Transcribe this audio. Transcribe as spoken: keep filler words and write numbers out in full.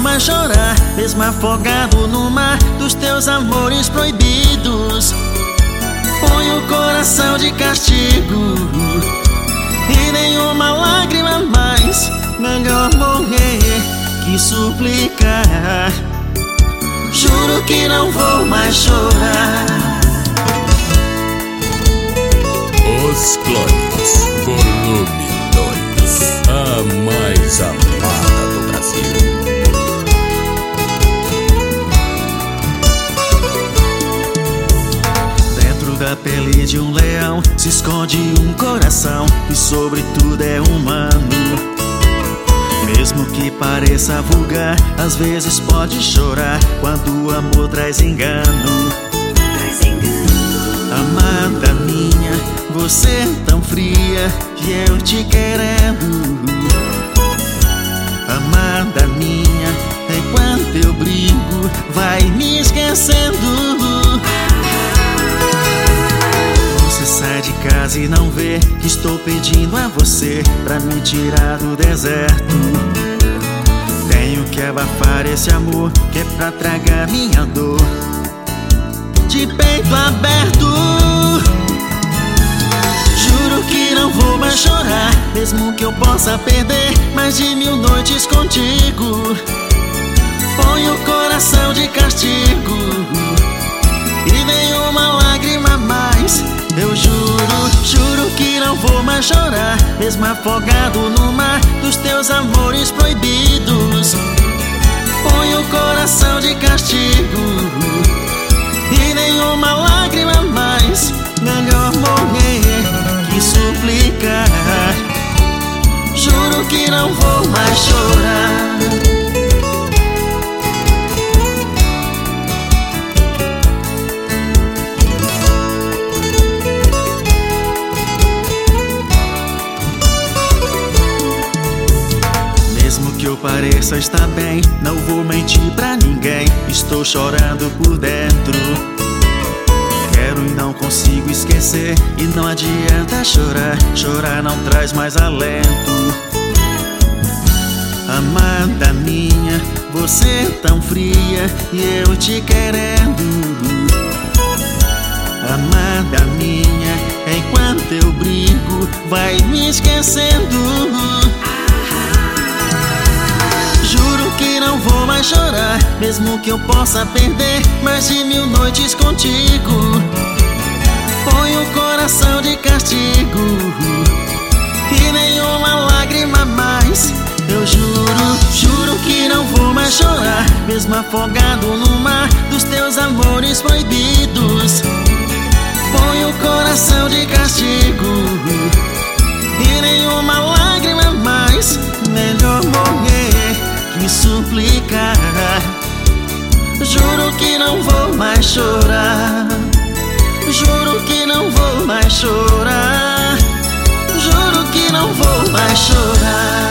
mais chorar, mesmo afogado no mar dos teus amores proibidos. Põe o coração de castigo e nenhuma lágrima mais. Melhor morrer que suplicar. Juro que não vou mais chorar. Os Clones, volume dois, a mais amada do Brasil. Dentro da pele de um leão se esconde um coração que sobretudo é humano. Mesmo que pareça vulgar, às vezes pode chorar quando o amor traz engano. Traz engano. Amada minha, você é tão fria que eu te querendo. Amada minha, enquanto eu brigo, vai me esquecendo. Você sai de casa e não vê que estou pedindo a você pra me tirar do deserto. Tenho que abafar esse amor que é pra tragar minha dor de peito aberto. Juro que não vou mais chorar, mesmo que eu possa perder mais de mil noites contigo. Põe o coração de castigo e nenhuma lágrima mais. Eu juro, juro que não vou mais chorar, mesmo afogado no mar dos teus amores proibidos. Põe o coração de castigo e nenhuma lágrima mais. Melhor morrer que suplicar. Juro que não vou mais chorar. Mesmo que eu pareça estar bem, não vou mentir pra ninguém, estou chorando por dentro. Quero e não consigo esquecer, e não adianta chorar, chorar não traz mais alento. Amada minha, você é tão fria e eu te querendo. Amada minha, enquanto eu brigo, vai me esquecendo. Juro que não vou mais chorar, mesmo que eu possa perder mais de mil noites contigo. Põe o coração de castigo e nenhuma lágrima mais. Eu juro, juro que não vou mais chorar, mesmo afogado no mar dos teus amores proibidos. Põe o coração de castigo e nenhuma lágrima mais. Melhor morrer que suplicar. Juro que não vou mais chorar. Juro que não vou mais chorar. Juro que não vou mais chorar.